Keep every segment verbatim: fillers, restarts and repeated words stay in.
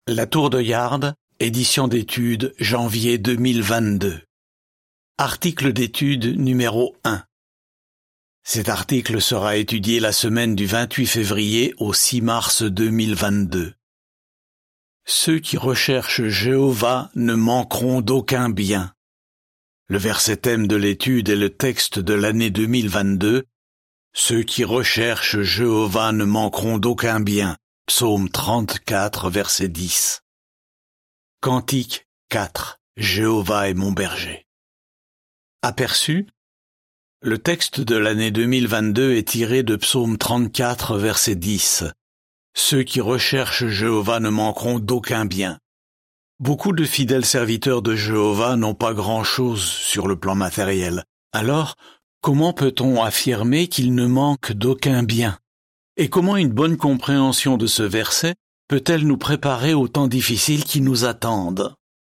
La Tour de Garde, édition d'études, janvier deux mille vingt-deux. Article d'étude numéro un. Cet article sera étudié la semaine du vingt-huit février au six mars deux mille vingt-deux. Ceux qui recherchent Jéhovah ne manqueront d'aucun bien. Le verset thème de l'étude est le texte de l'année deux mille vingt-deux. Ceux qui recherchent Jéhovah ne manqueront d'aucun bien. Psaume trente-quatre, verset dix. Cantique quatre. Jéhovah est mon berger. Aperçu, le texte de l'année deux mille vingt-deux est tiré de Psaume trente-quatre, verset dix. Ceux qui recherchent Jéhovah ne manqueront d'aucun bien. Beaucoup de fidèles serviteurs de Jéhovah n'ont pas grand-chose sur le plan matériel. Alors, comment peut-on affirmer qu'ils ne manquent d'aucun bien? Et comment une bonne compréhension de ce verset peut-elle nous préparer aux temps difficiles qui nous attendent?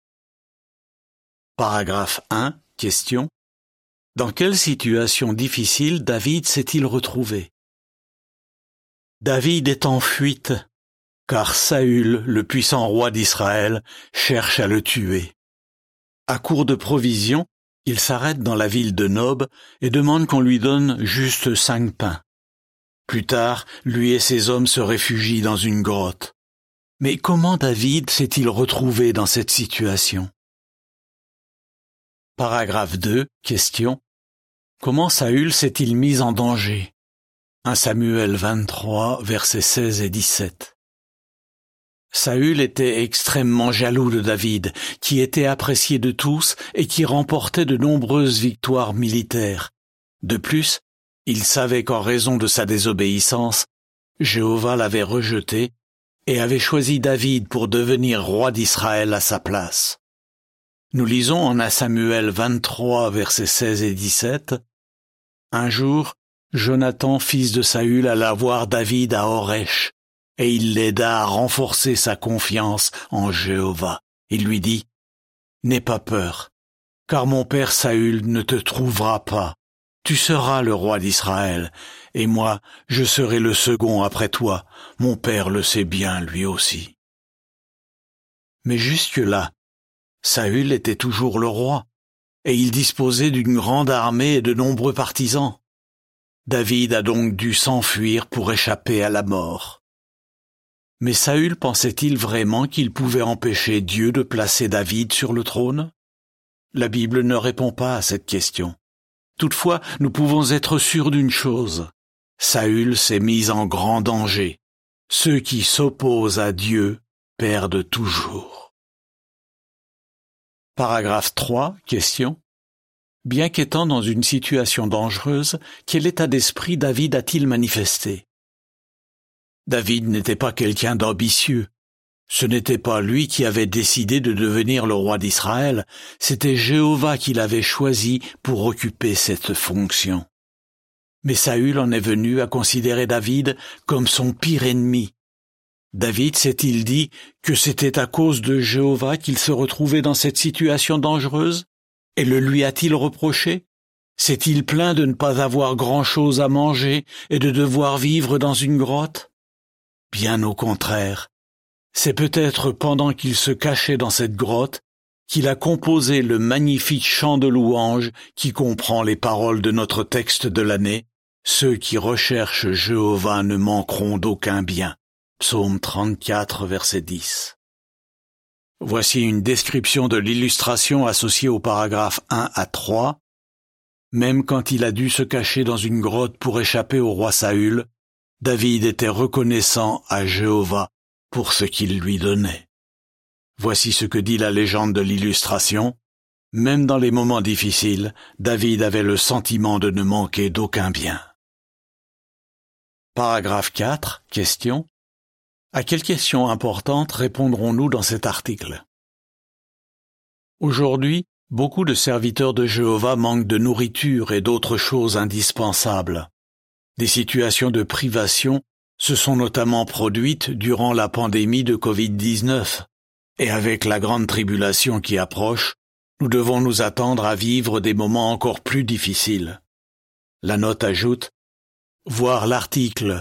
Paragraphe un. Question. Dans quelle situation difficile David s'est-il retrouvé? David est en fuite, car Saül, le puissant roi d'Israël, cherche à le tuer. À court de provisions, il s'arrête dans la ville de Nob et demande qu'on lui donne juste cinq pains. Plus tard, lui et ses hommes se réfugient dans une grotte. Mais comment David s'est-il retrouvé dans cette situation? Paragraphe deux. Question. Comment Saül s'est-il mis en danger? un Samuel vingt-trois, versets seize et dix-sept. Saül était extrêmement jaloux de David, qui était apprécié de tous et qui remportait de nombreuses victoires militaires. De plus, il savait qu'en raison de sa désobéissance, Jéhovah l'avait rejeté et avait choisi David pour devenir roi d'Israël à sa place. Nous lisons en un Samuel vingt-trois, versets seize et dix-sept. Un jour, Jonathan, fils de Saül, alla voir David à Horesh, et il l'aida à renforcer sa confiance en Jéhovah. Il lui dit, « N'aie pas peur, car mon père Saül ne te trouvera pas. Tu seras le roi d'Israël, et moi, je serai le second après toi. Mon père le sait bien, lui aussi. » Mais jusque-là, Saül était toujours le roi, et il disposait d'une grande armée et de nombreux partisans. David a donc dû s'enfuir pour échapper à la mort. Mais Saül pensait-il vraiment qu'il pouvait empêcher Dieu de placer David sur le trône? La Bible ne répond pas à cette question. Toutefois, nous pouvons être sûrs d'une chose. Saül s'est mis en grand danger. Ceux qui s'opposent à Dieu perdent toujours. Paragraphe trois. Question. Bien qu'étant dans une situation dangereuse, quel état d'esprit David a-t-il manifesté? David n'était pas quelqu'un d'ambitieux. Ce n'était pas lui qui avait décidé de devenir le roi d'Israël, c'était Jéhovah qui l'avait choisi pour occuper cette fonction. Mais Saül en est venu à considérer David comme son pire ennemi. David s'est-il dit que c'était à cause de Jéhovah qu'il se retrouvait dans cette situation dangereuse? Et le lui a-t-il reproché? S'est-il plaint de ne pas avoir grand-chose à manger et de devoir vivre dans une grotte? Bien au contraire. C'est peut-être pendant qu'il se cachait dans cette grotte qu'il a composé le magnifique chant de louange qui comprend les paroles de notre texte de l'année. Ceux qui recherchent Jéhovah ne manqueront d'aucun bien. Psaume trente-quatre, verset dix. Voici une description de l'illustration associée au paragraphe un à trois. Même quand il a dû se cacher dans une grotte pour échapper au roi Saül, David était reconnaissant à Jéhovah pour ce qu'il lui donnait. Voici ce que dit la légende de l'illustration. Même dans les moments difficiles, David avait le sentiment de ne manquer d'aucun bien. Paragraphe quatre. Question. À quelles questions importantes répondrons-nous dans cet article? Aujourd'hui, beaucoup de serviteurs de Jéhovah manquent de nourriture et d'autres choses indispensables. Des situations de privation se sont notamment produites durant la pandémie de covid dix-neuf, et avec la grande tribulation qui approche, nous devons nous attendre à vivre des moments encore plus difficiles. La note ajoute, voir l'article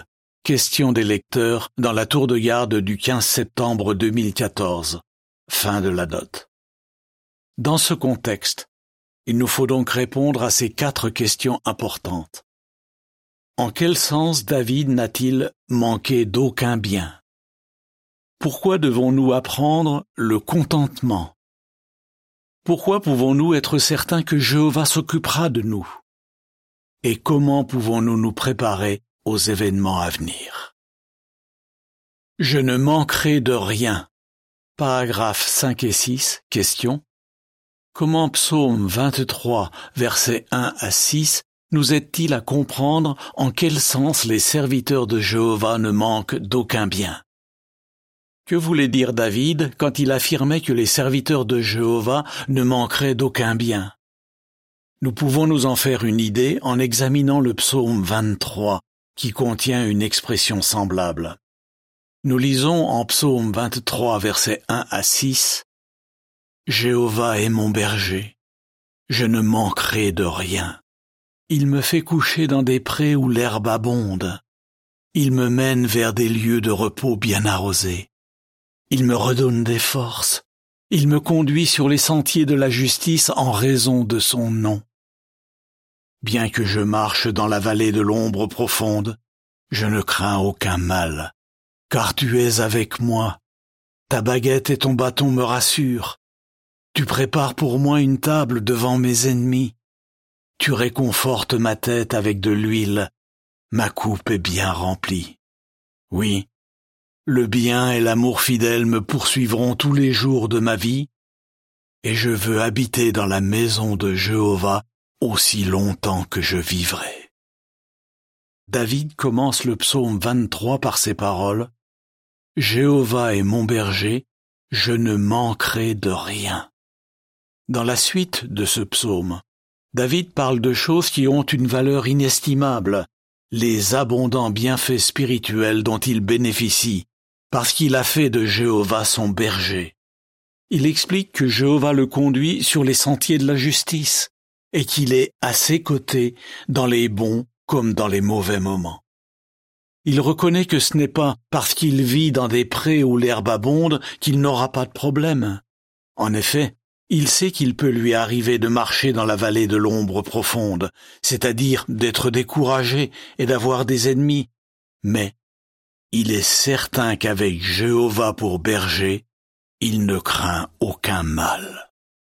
Questions des lecteurs dans la tour de garde du quinze septembre deux mille quatorze. Fin de la note. Dans ce contexte, il nous faut donc répondre à ces quatre questions importantes. En quel sens David n'a-t-il manqué d'aucun bien? Pourquoi devons-nous apprendre le contentement? Pourquoi pouvons-nous être certains que Jéhovah s'occupera de nous? Et comment pouvons-nous nous préparer aux événements à venir? Je ne manquerai de rien. Paragraphes cinq et six, question. Comment Psaume vingt-trois, versets un à six, nous aide-t-il à comprendre en quel sens les serviteurs de Jéhovah ne manquent d'aucun bien? Que voulait dire David quand il affirmait que les serviteurs de Jéhovah ne manqueraient d'aucun bien? Nous pouvons nous en faire une idée en examinant le psaume vingt-trois, qui contient une expression semblable. Nous lisons en psaume vingt-trois, versets un à six, « Jéhovah est mon berger, je ne manquerai de rien. Il me fait coucher dans des prés où l'herbe abonde. Il me mène vers des lieux de repos bien arrosés. Il me redonne des forces. Il me conduit sur les sentiers de la justice en raison de son nom. Bien que je marche dans la vallée de l'ombre profonde, je ne crains aucun mal, car tu es avec moi. Ta baguette et ton bâton me rassurent. Tu prépares pour moi une table devant mes ennemis. Tu réconfortes ma tête avec de l'huile. Ma coupe est bien remplie. Oui, le bien et l'amour fidèle me poursuivront tous les jours de ma vie, et je veux habiter dans la maison de Jéhovah aussi longtemps que je vivrai. David commence le psaume vingt-trois par ces paroles. « Jéhovah est mon berger, je ne manquerai de rien. » Dans la suite de ce psaume, David parle de choses qui ont une valeur inestimable, les abondants bienfaits spirituels dont il bénéficie, parce qu'il a fait de Jéhovah son berger. Il explique que Jéhovah le conduit sur les sentiers de la justice et qu'il est à ses côtés dans les bons comme dans les mauvais moments. Il reconnaît que ce n'est pas parce qu'il vit dans des prés où l'herbe abonde qu'il n'aura pas de problème. En effet, il sait qu'il peut lui arriver de marcher dans la vallée de l'ombre profonde, c'est-à-dire d'être découragé et d'avoir des ennemis. Mais il est certain qu'avec Jéhovah pour berger, il ne craint aucun mal.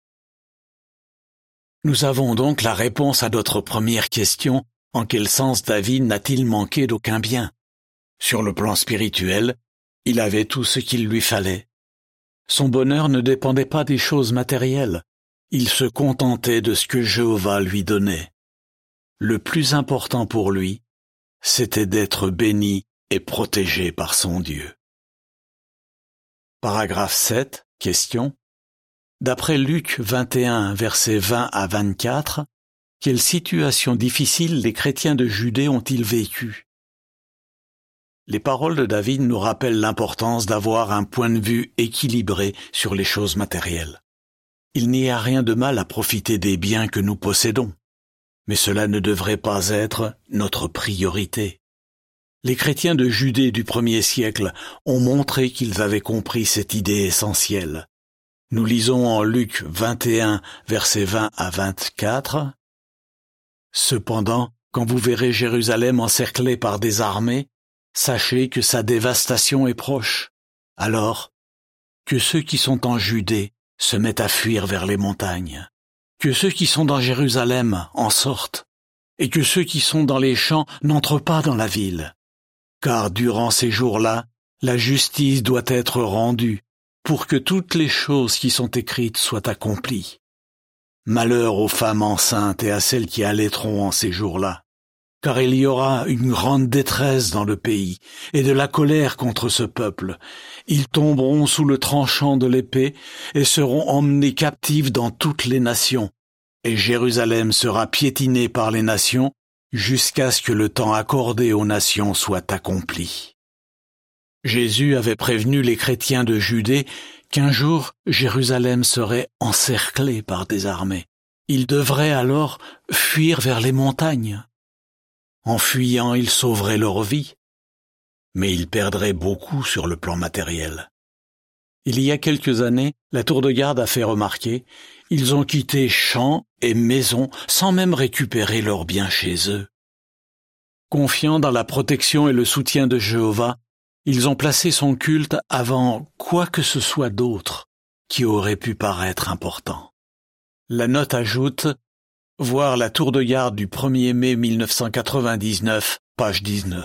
Nous avons donc la réponse à notre première question, en quel sens David n'a-t-il manqué d'aucun bien? Sur le plan spirituel, il avait tout ce qu'il lui fallait. Son bonheur ne dépendait pas des choses matérielles. Il se contentait de ce que Jéhovah lui donnait. Le plus important pour lui, c'était d'être béni et protégé par son Dieu. Paragraphe sept, question. D'après Luc vingt et un, versets vingt à vingt-quatre, quelle situation difficile les chrétiens de Judée ont-ils vécu? Les paroles de David nous rappellent l'importance d'avoir un point de vue équilibré sur les choses matérielles. Il n'y a rien de mal à profiter des biens que nous possédons, mais cela ne devrait pas être notre priorité. Les chrétiens de Judée du premier siècle ont montré qu'ils avaient compris cette idée essentielle. Nous lisons en Luc vingt et un, versets vingt à vingt-quatre. « Cependant, quand vous verrez Jérusalem encerclée par des armées, sachez que sa dévastation est proche. Alors, que ceux qui sont en Judée se mettent à fuir vers les montagnes, que ceux qui sont dans Jérusalem en sortent, et que ceux qui sont dans les champs n'entrent pas dans la ville. Car durant ces jours-là, la justice doit être rendue, pour que toutes les choses qui sont écrites soient accomplies. Malheur aux femmes enceintes et à celles qui allaiteront en ces jours-là, car il y aura une grande détresse dans le pays, et de la colère contre ce peuple. Ils tomberont sous le tranchant de l'épée, et seront emmenés captifs dans toutes les nations, et Jérusalem sera piétinée par les nations, jusqu'à ce que le temps accordé aux nations soit accompli. » Jésus avait prévenu les chrétiens de Judée qu'un jour Jérusalem serait encerclée par des armées. Ils devraient alors fuir vers les montagnes. En fuyant, ils sauveraient leur vie. mais ils perdraient beaucoup sur le plan matériel. Il y a quelques années, la tour de garde a fait remarquer, ils ont quitté champs et maisons sans même récupérer leurs biens chez eux. Confiants dans la protection et le soutien de Jéhovah, ils ont placé son culte avant quoi que ce soit d'autre qui aurait pu paraître important. La note ajoute « Voir la tour de garde du premier mai mille neuf cent quatre-vingt-dix-neuf, page dix-neuf. »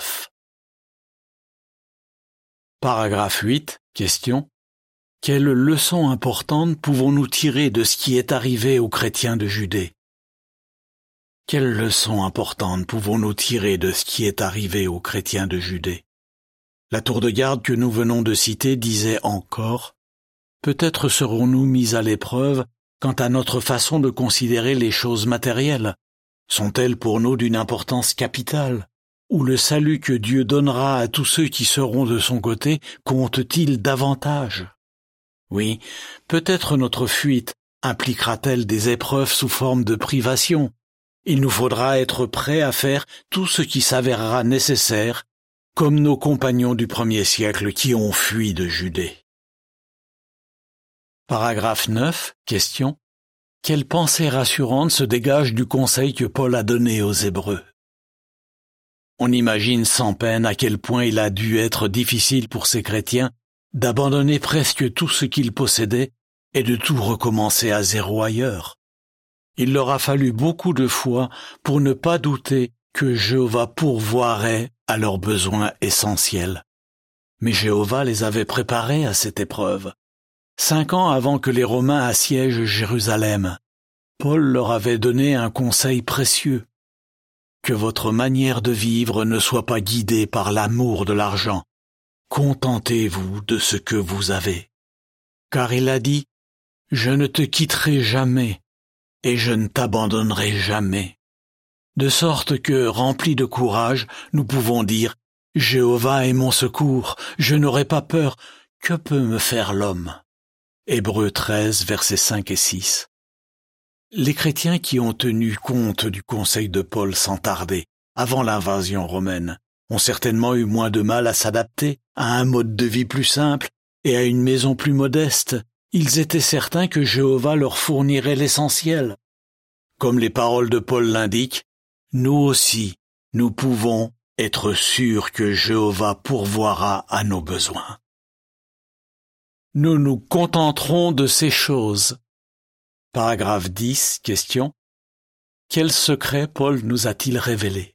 Paragraphe huit, question. Quelle leçon importante pouvons-nous tirer de ce qui est arrivé aux chrétiens de Judée? Quelle leçon importante pouvons-nous tirer de ce qui est arrivé aux chrétiens de Judée? La tour de garde que nous venons de citer disait encore « Peut-être serons-nous mis à l'épreuve quant à notre façon de considérer les choses matérielles. Sont-elles pour nous d'une importance capitale? Ou le salut que Dieu donnera à tous ceux qui seront de son côté compte-t-il davantage? Oui, peut-être notre fuite impliquera-t-elle des épreuves sous forme de privation. Il nous faudra être prêts à faire tout ce qui s'avérera nécessaire, comme nos compagnons du premier siècle qui ont fui de Judée. Paragraphe neuf, question. Quelle pensée rassurante se dégage du conseil que Paul a donné aux Hébreux? On imagine sans peine à quel point il a dû être difficile pour ces chrétiens d'abandonner presque tout ce qu'ils possédaient et de tout recommencer à zéro ailleurs. Il leur a fallu beaucoup de foi pour ne pas douter que Jéhovah pourvoirait à leurs besoins essentiels. Mais Jéhovah les avait préparés à cette épreuve. Cinq ans avant que les Romains assiègent Jérusalem, Paul leur avait donné un conseil précieux. Que votre manière de vivre ne soit pas guidée par l'amour de l'argent. Contentez-vous de ce que vous avez. Car il a dit, « Je ne te quitterai jamais, et je ne t'abandonnerai jamais. » De sorte que, remplis de courage, nous pouvons dire, « Jéhovah est mon secours, je n'aurai pas peur, que peut me faire l'homme ?» Hébreux treize, versets cinq et six. Les chrétiens qui ont tenu compte du conseil de Paul sans tarder, avant l'invasion romaine, ont certainement eu moins de mal à s'adapter à un mode de vie plus simple et à une maison plus modeste. Ils étaient certains que Jéhovah leur fournirait l'essentiel. Comme les paroles de Paul l'indiquent, nous aussi, nous pouvons être sûrs que Jéhovah pourvoira à nos besoins. Nous nous contenterons de ces choses. Paragraphe dix, question. Quel secret Paul nous a-t-il révélé?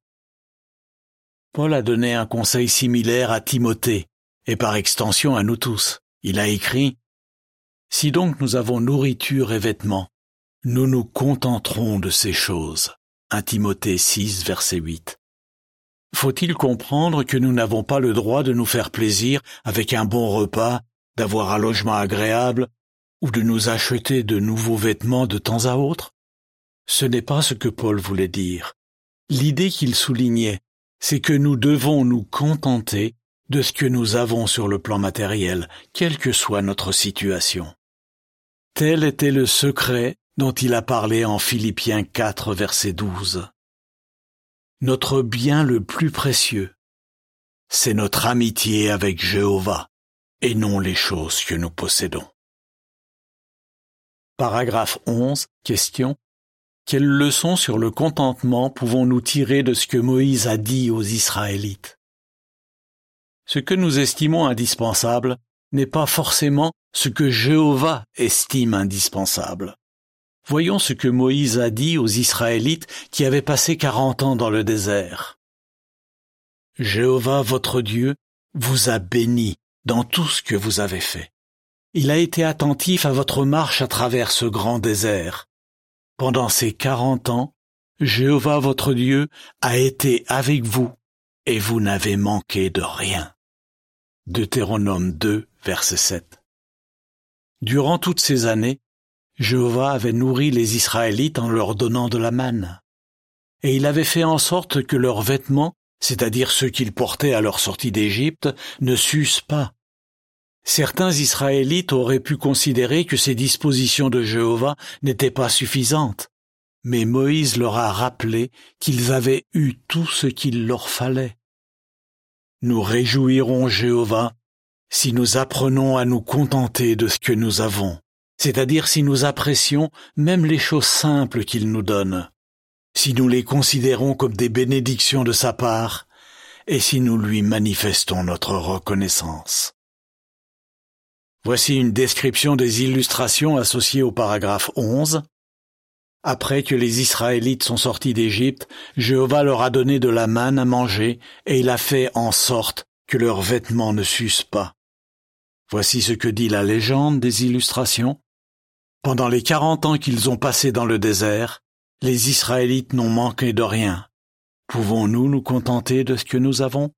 Paul a donné un conseil similaire à Timothée, et par extension à nous tous. Il a écrit « Si donc nous avons nourriture et vêtements, nous nous contenterons de ces choses. » un Timothée six, verset huit. Faut-il comprendre que nous n'avons pas le droit de nous faire plaisir avec un bon repas, d'avoir un logement agréable, ou de nous acheter de nouveaux vêtements de temps à autre? Ce n'est pas ce que Paul voulait dire. L'idée qu'il soulignait, c'est que nous devons nous contenter de ce que nous avons sur le plan matériel, quelle que soit notre situation. Tel était le secret dont il a parlé en Philippiens quatre, verset douze. Notre bien le plus précieux, c'est notre amitié avec Jéhovah, et non les choses que nous possédons. Paragraphe onze, question. Quelle leçon sur le contentement pouvons-nous tirer de ce que Moïse a dit aux Israélites? Ce que nous estimons indispensable n'est pas forcément ce que Jéhovah estime indispensable. Voyons ce que Moïse a dit aux Israélites qui avaient passé quarante ans dans le désert. Jéhovah, votre Dieu, vous a béni dans tout ce que vous avez fait. Il a été attentif à votre marche à travers ce grand désert. Pendant ces quarante ans, Jéhovah votre Dieu a été avec vous et vous n'avez manqué de rien. Deutéronome deux, verset sept. Durant toutes ces années, Jéhovah avait nourri les Israélites en leur donnant de la manne. Et il avait fait en sorte que leurs vêtements, c'est-à-dire ceux qu'ils portaient à leur sortie d'Égypte, ne s'usent pas. Certains Israélites auraient pu considérer que ces dispositions de Jéhovah n'étaient pas suffisantes, mais Moïse leur a rappelé qu'ils avaient eu tout ce qu'il leur fallait. Nous réjouirons Jéhovah si nous apprenons à nous contenter de ce que nous avons, c'est-à-dire si nous apprécions même les choses simples qu'il nous donne, si nous les considérons comme des bénédictions de sa part, et si nous lui manifestons notre reconnaissance. Voici une description des illustrations associées au paragraphe onze. Après que les Israélites sont sortis d'Égypte, Jéhovah leur a donné de la manne à manger, et il a fait en sorte que leurs vêtements ne s'usent pas. Voici ce que dit la légende des illustrations. Pendant les quarante ans qu'ils ont passés dans le désert, les Israélites n'ont manqué de rien. Pouvons-nous nous contenter de ce que nous avons?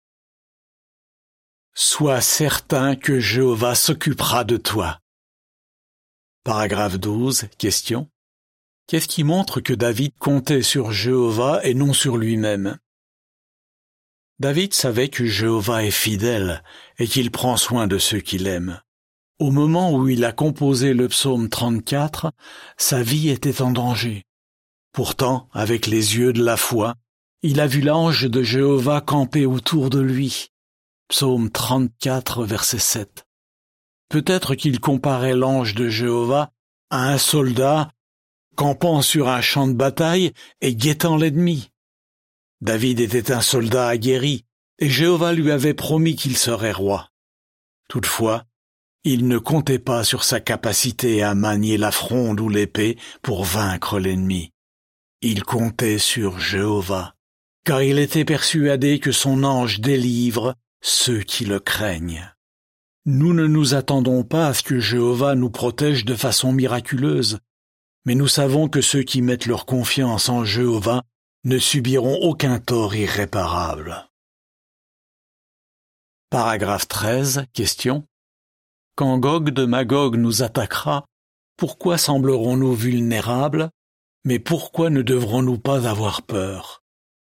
Sois certain que Jéhovah s'occupera de toi. Paragraphe douze, question. Qu'est-ce qui montre que David comptait sur Jéhovah et non sur lui-même? David savait que Jéhovah est fidèle et qu'il prend soin de ceux qu'il aime. Au moment où il a composé le psaume trente-quatre, sa vie était en danger. Pourtant, avec les yeux de la foi, il a vu l'ange de Jéhovah camper autour de lui. Psaume trente-quatre, verset sept. Peut-être qu'il comparait l'ange de Jéhovah à un soldat campant sur un champ de bataille et guettant l'ennemi. David était un soldat aguerri, et Jéhovah lui avait promis qu'il serait roi. Toutefois, il ne comptait pas sur sa capacité à manier la fronde ou l'épée pour vaincre l'ennemi. Il comptait sur Jéhovah, car il était persuadé que son ange délivre ceux qui le craignent. Nous ne nous attendons pas à ce que Jéhovah nous protège de façon miraculeuse, mais nous savons que ceux qui mettent leur confiance en Jéhovah ne subiront aucun tort irréparable. Paragraphe treize, question. Quand Gog de Magog nous attaquera, pourquoi semblerons-nous vulnérables, mais pourquoi ne devrons-nous pas avoir peur?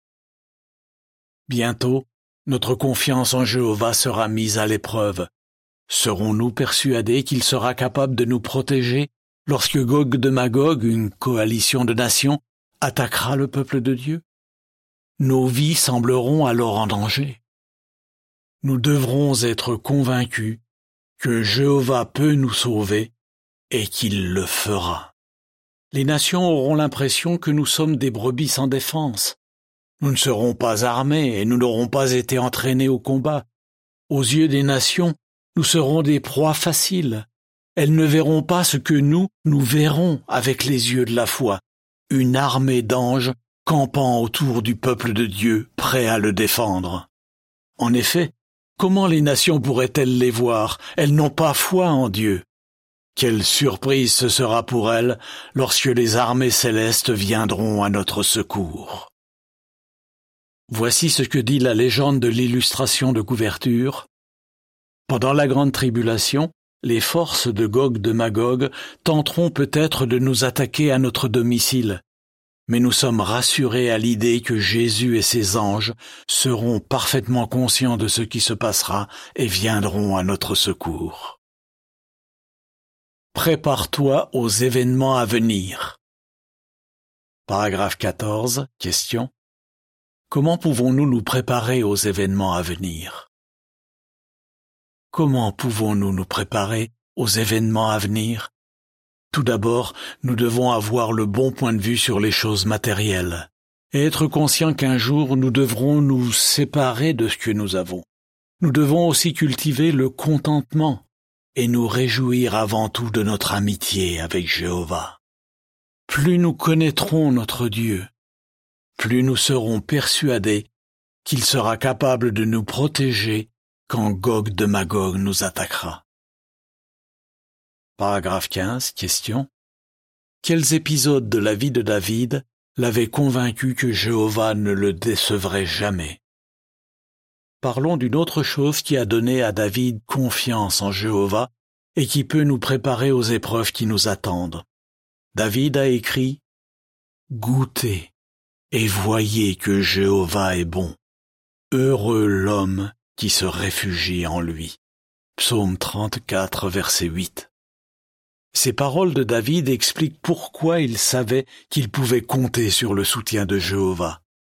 Bientôt, notre confiance en Jéhovah sera mise à l'épreuve. Serons-nous persuadés qu'il sera capable de nous protéger lorsque Gog de Magog, une coalition de nations, attaquera le peuple de Dieu? Nos vies sembleront alors en danger. Nous devrons être convaincus que Jéhovah peut nous sauver et qu'il le fera. Les nations auront l'impression que nous sommes des brebis sans défense. Nous ne serons pas armés et nous n'aurons pas été entraînés au combat. Aux yeux des nations, nous serons des proies faciles. Elles ne verront pas ce que nous, nous verrons avec les yeux de la foi, une armée d'anges campant autour du peuple de Dieu, prêt à le défendre. En effet, comment les nations pourraient-elles les voir? Elles n'ont pas foi en Dieu. Quelle surprise ce sera pour elles lorsque les armées célestes viendront à notre secours. Voici ce que dit la légende de l'illustration de couverture. Pendant la grande tribulation, les forces de Gog de Magog tenteront peut-être de nous attaquer à notre domicile, mais nous sommes rassurés à l'idée que Jésus et ses anges seront parfaitement conscients de ce qui se passera et viendront à notre secours. Prépare-toi aux événements à venir. Paragraphe quatorze, question. Comment pouvons-nous nous préparer aux événements à venir? Comment pouvons-nous nous préparer aux événements à venir? Tout d'abord, nous devons avoir le bon point de vue sur les choses matérielles et être conscients qu'un jour nous devrons nous séparer de ce que nous avons. Nous devons aussi cultiver le contentement et nous réjouir avant tout de notre amitié avec Jéhovah. Plus nous connaîtrons notre Dieu, plus nous serons persuadés qu'il sera capable de nous protéger quand Gog de Magog nous attaquera. Paragraphe quinze, question. Quels épisodes de la vie de David l'avaient convaincu que Jéhovah ne le décevrait jamais? Parlons d'une autre chose qui a donné à David confiance en Jéhovah et qui peut nous préparer aux épreuves qui nous attendent. David a écrit « Goûtez et voyez que Jéhovah est bon. Heureux l'homme qui se réfugie en lui. » Psaume trente-quatre, verset huit. Ces paroles de David expliquent pourquoi il savait qu'il pouvait compter sur le soutien de Jéhovah.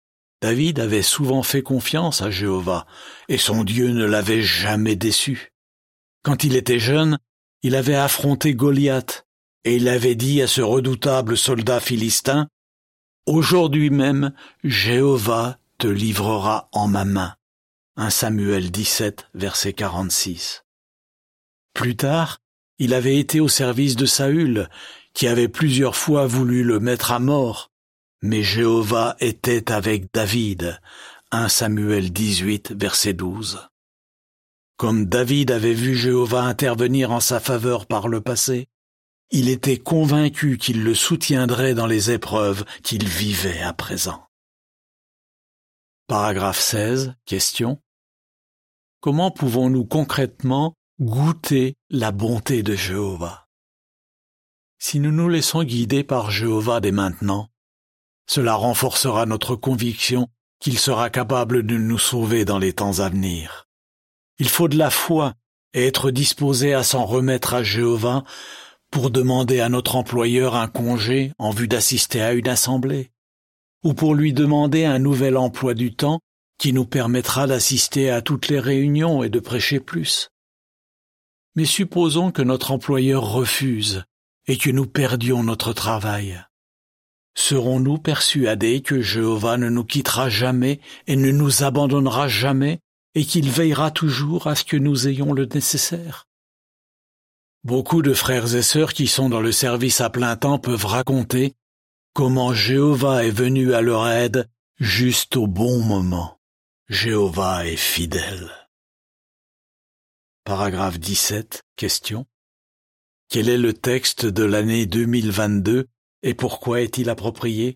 David avait souvent fait confiance à Jéhovah, et son Dieu ne l'avait jamais déçu. Quand il était jeune, il avait affronté Goliath, et il avait dit à ce redoutable soldat philistin, « Aujourd'hui même, Jéhovah te livrera en ma main. » premier Samuel dix-sept, verset quarante-six. Plus tard, il avait été au service de Saül, qui avait plusieurs fois voulu le mettre à mort, mais Jéhovah était avec David. premier Samuel dix-huit, verset douze. Comme David avait vu Jéhovah intervenir en sa faveur par le passé, il était convaincu qu'il le soutiendrait dans les épreuves qu'il vivait à présent. Paragraphe seize. Question. Comment pouvons-nous concrètement goûter la bonté de Jéhovah? Si nous nous laissons guider par Jéhovah dès maintenant, cela renforcera notre conviction qu'il sera capable de nous sauver dans les temps à venir. Il faut de la foi et être disposé à s'en remettre à Jéhovah pour demander à notre employeur un congé en vue d'assister à une assemblée, ou pour lui demander un nouvel emploi du temps qui nous permettra d'assister à toutes les réunions et de prêcher plus. Mais supposons que notre employeur refuse et que nous perdions notre travail. Serons-nous persuadés que Jéhovah ne nous quittera jamais et ne nous abandonnera jamais et qu'il veillera toujours à ce que nous ayons le nécessaire? Beaucoup de frères et sœurs qui sont dans le service à plein temps peuvent raconter comment Jéhovah est venu à leur aide juste au bon moment. Jéhovah est fidèle. Paragraphe dix-sept. Question. Quel est le texte de l'année deux mille vingt-deux et pourquoi est-il approprié?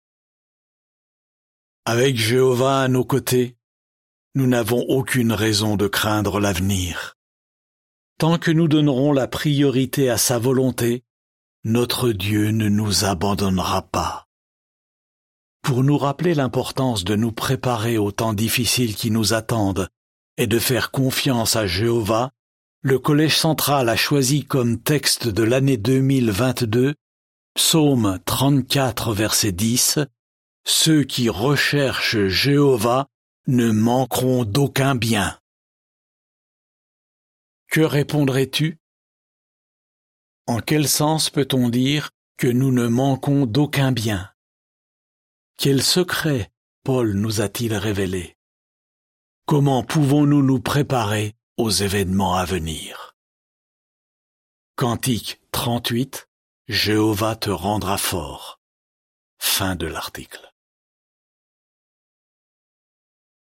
Avec Jéhovah à nos côtés, nous n'avons aucune raison de craindre l'avenir. Tant que nous donnerons la priorité à sa volonté, notre Dieu ne nous abandonnera pas. Pour nous rappeler l'importance de nous préparer aux temps difficiles qui nous attendent et de faire confiance à Jéhovah, le Collège central a choisi comme texte de l'année deux mille vingt-deux Psaume trente-quatre, verset dix, « Ceux qui recherchent Jéhovah ne manqueront d'aucun bien. » Que répondrais-tu? En quel sens peut-on dire que nous ne manquons d'aucun bien? Quel secret Paul nous a-t-il révélé? Comment pouvons-nous nous préparer aux événements à venir? Cantique trente-huit, Jéhovah te rendra fort. Fin de l'article.